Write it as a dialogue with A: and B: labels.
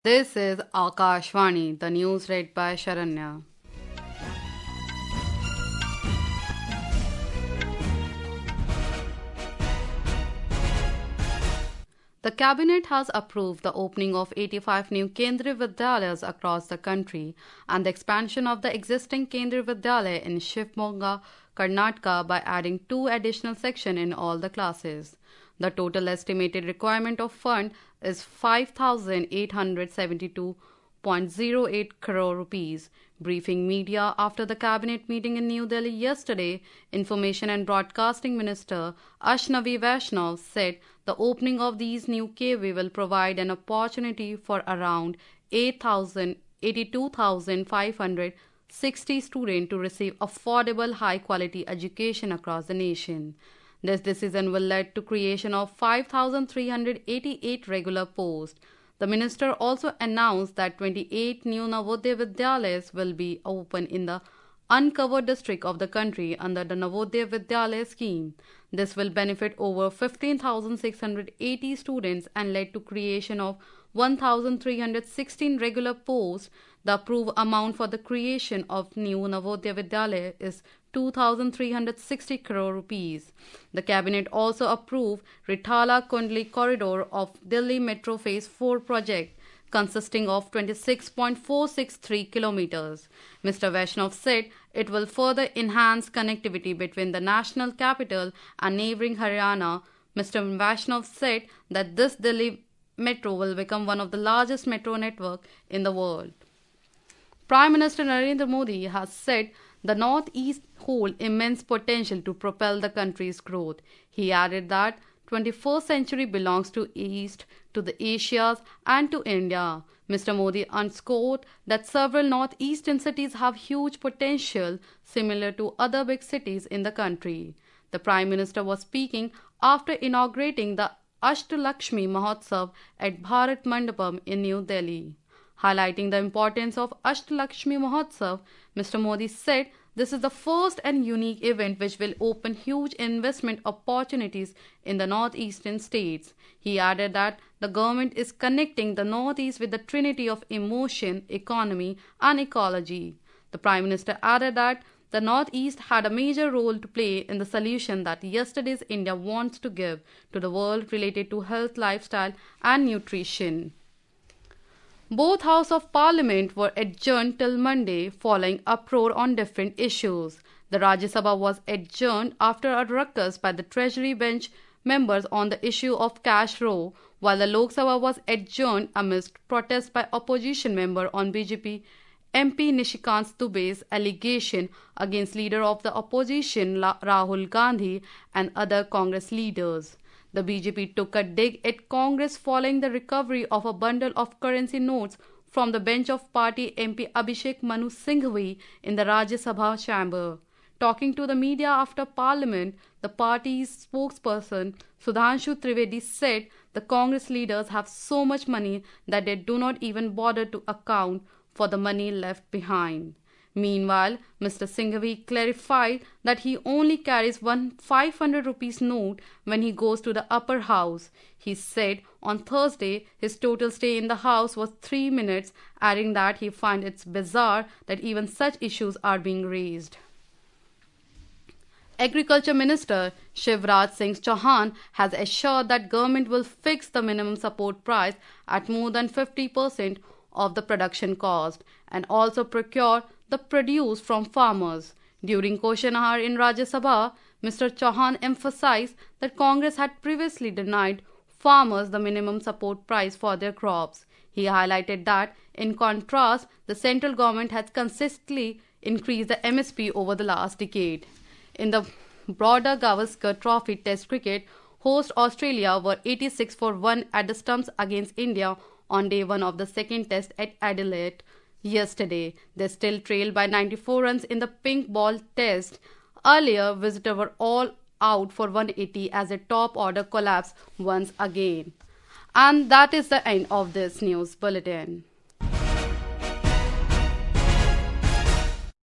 A: This is Akashvani, the news read by Sharanya. The Cabinet has approved the opening of 85 new Kendriya Vidyalayas across the country and the expansion of the existing Kendriya Vidyalaya in Shivamogga, Karnataka by adding 2 additional sections in all the classes. The total estimated requirement of fund is 5,872.08 crore rupees. Briefing media after the cabinet meeting in New Delhi yesterday, Information and Broadcasting Minister Ashnavi Vaishnav said the opening of these new KV will provide an opportunity for around 82,560 students to receive affordable high-quality education across the nation. This decision will lead to creation of 5,388 regular posts. The minister also announced that 28 new Navodaya Vidyalayas will be open in the uncovered district of the country under the Navodaya Vidyalaya scheme. This will benefit over 15,680 students and lead to creation of 1,316 regular posts. The approved amount for the creation of new Navodaya Vidyalaya is 2,360 crore rupees. The cabinet also approved Rithala Kundli corridor of Delhi Metro Phase 4 project consisting of 26.463 kilometers. Mr. Vaishnav said it will further enhance connectivity between the national capital and neighboring Haryana. Mr. Vaishnav said that this Delhi metro will become one of the largest metro network in the world. Prime Minister Narendra Modi has said the Northeast holds immense potential to propel the country's growth. He added that 21st century belongs to East, to the Asias and to India. Mr. Modi underscored that several northeastern cities have huge potential similar to other big cities in the country. The Prime Minister was speaking after inaugurating the Ashtalakshmi Mahotsav at Bharat Mandapam in New Delhi. Highlighting the importance of Ashtalakshmi Mahotsav, Mr. Modi said this is the first and unique event which will open huge investment opportunities in the northeastern states. He added that the government is connecting the northeast with the trinity of emotion, economy and ecology. The Prime Minister added that the Northeast had a major role to play in the solution that yesterday's India wants to give to the world related to health, lifestyle and nutrition. Both Houses of Parliament were adjourned till Monday following uproar on different issues. The Rajya Sabha was adjourned after a ruckus by the Treasury bench members on the issue of cash row, while the Lok Sabha was adjourned amidst protests by opposition member on BJP MP Nishikant Dubey's allegation against leader of the opposition Rahul Gandhi and other Congress leaders. The BJP took a dig at Congress following the recovery of a bundle of currency notes from the bench of party MP Abhishek Manu Singhvi in the Rajya Sabha chamber. Talking to the media after Parliament, the party's spokesperson Sudhanshu Trivedi said the Congress leaders have so much money that they do not even bother to account for the money left behind. Meanwhile, Mr. Singhvi clarified that he only carries one 500 rupees note when he goes to the upper house. He said on Thursday his total stay in the house was 3 minutes, adding that he finds it bizarre that even such issues are being raised. Agriculture Minister Shivraj Singh Chauhan has assured that government will fix the minimum support price at more than 50% of the production cost and also procure the produce from farmers. During question hour in Rajya Sabha, Mr. Chauhan emphasized that Congress had previously denied farmers the minimum support price for their crops. He highlighted that, in contrast, the central government has consistently increased the MSP over the last decade. In the broader Gavaskar Trophy Test cricket, host Australia were 86-1 at the stumps against India on day 1 of the second test at Adelaide yesterday. They still trailed by 94 runs in the pink ball test. Earlier, visitors were all out for 180 as a top order collapsed once again. And that is the end of this news bulletin.